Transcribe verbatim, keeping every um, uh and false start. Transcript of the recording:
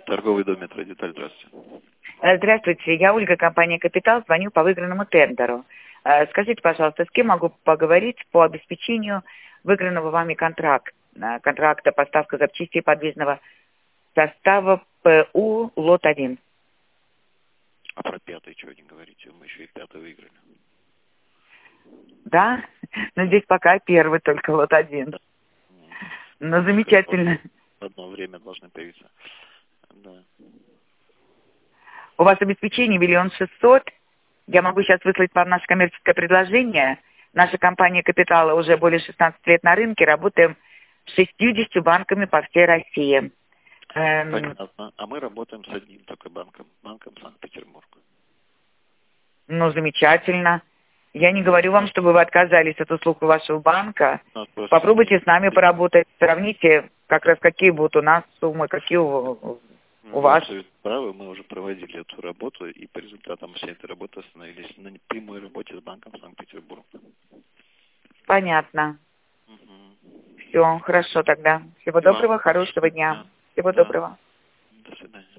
Торговый дом «Метродеталь», здравствуйте. Здравствуйте, я Ольга, компания «Капитал», звоню по выигранному тендеру. Скажите, пожалуйста, с кем могу поговорить по обеспечению выигранного вами контракта, контракта поставка запчастей подвижного состава ПУ лот один? А про пятый чего не говорите? Мы еще и пятый выиграли. Да? Но здесь пока первый только лот один. Да. Ну, замечательно. В одно время должны появиться. Да. У вас обеспечение миллион шестьсот. Я могу сейчас выслать вам наше коммерческое предложение. Наша компания «Капитала» уже более шестнадцати лет на рынке. Работаем с шестьюдесятью банками по всей России. Эм... Понятно. А мы работаем с одним только банком. Банком Санкт-Петербург. Ну, замечательно. Я не говорю вам, чтобы вы отказались от услуг вашего банка. Попробуйте с нами поработать. Сравните, как раз какие будут у нас суммы, какие у, у вас. Вы правы, мы уже проводили эту работу, и по результатам всей этой работы остановились на прямой работе с банком Санкт-Петербург. Понятно. Угу. Все, хорошо тогда. Всего доброго, хорошего дня. Всего да. доброго. До свидания.